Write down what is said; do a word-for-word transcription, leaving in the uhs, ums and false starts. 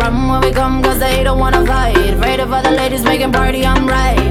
run when we come cause they don't wanna fight. Afraid of other ladies making party, I'm right.